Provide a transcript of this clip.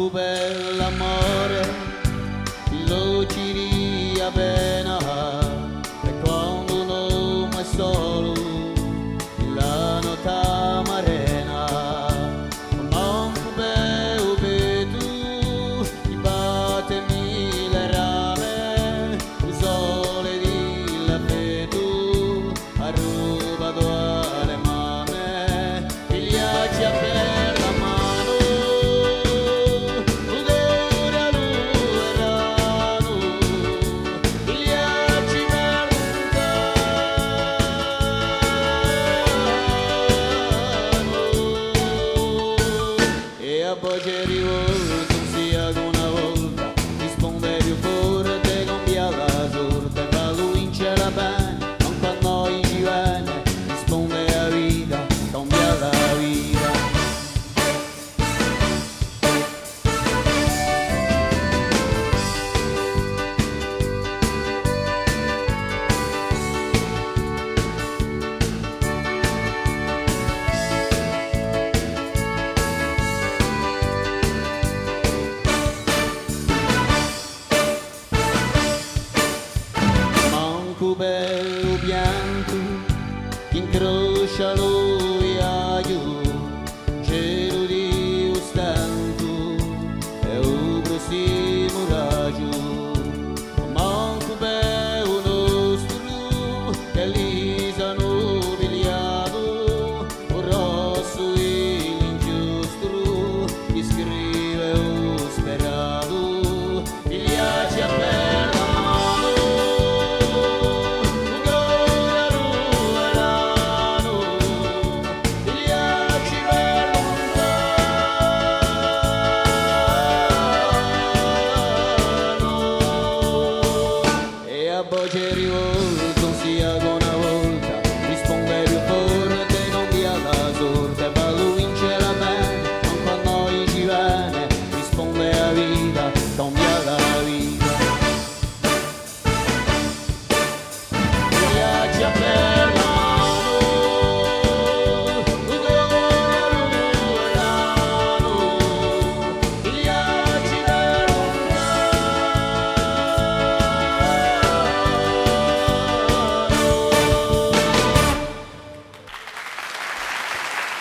manco per l'amore lo ciria bene e quando un uomo è solo la notte marena manco per tu ti batte mille rame il sole di la tu ha rubato alle mame il ghiaccio per la mano poi ci rivolto sia che una volta risponde più forte cambia la sorte ma lui in la bene non con noi ci viene risponde la vita cambia la vita bello bianco che incrocia lui a giù cielo di ostanco e un prossimo raggio manco bello nostro che lì sono pigliato un rosso e l'ingiustro che scrive un sperato il ghiaccio aperto budget